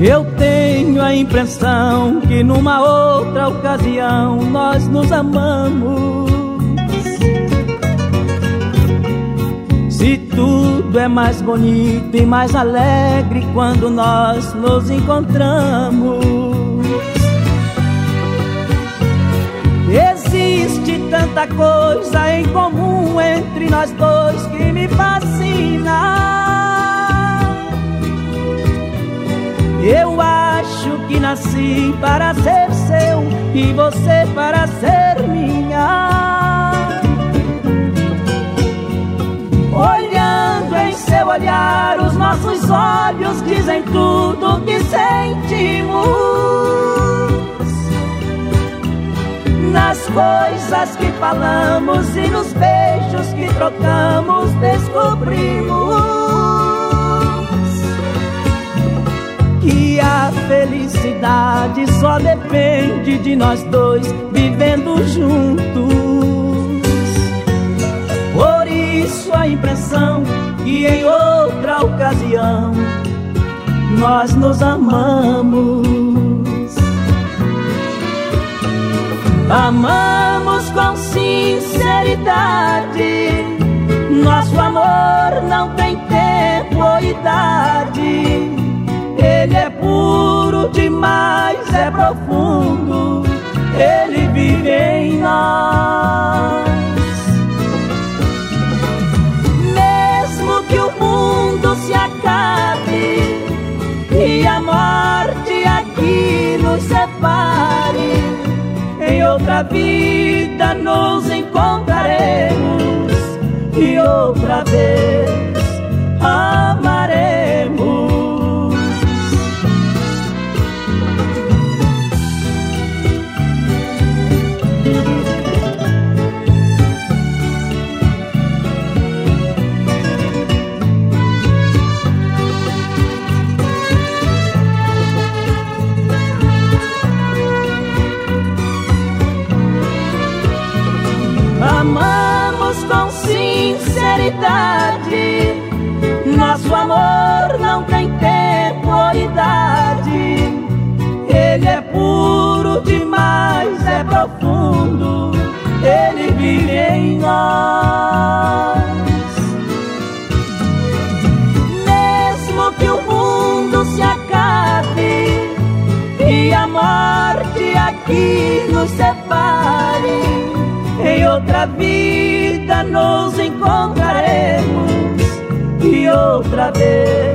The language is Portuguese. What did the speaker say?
Eu tenho a impressão que numa outra ocasião nós nos amamos. Se tudo é mais bonito e mais alegre quando nós nos encontramos. Existe tanta coisa em comum entre nós dois que me fascina. Eu acho que nasci para ser seu e você para ser minha. Olhando em seu olhar, os nossos olhos dizem tudo o que sentimos. Nas coisas que falamos e nos beijos que trocamos, descobrimos que a felicidade só depende de nós dois vivendo juntos. Por isso a impressão que em outra ocasião nós nos amamos. Amamos com sinceridade. Nosso amor não tem tempo ou idade. Ele é puro demais, é profundo. Ele vive em nós. Mesmo que o mundo se acabe e a morte aqui nos separe, em outra vida nos encontraremos e outra vez amaremos. Amamos com sinceridade. Nosso amor não tem tempo ou idade. Ele é puro demais, é profundo. Ele vive em nós. Mesmo que o mundo se acabe e a morte aqui nos separe, em outra vida nos encontraremos e outra vez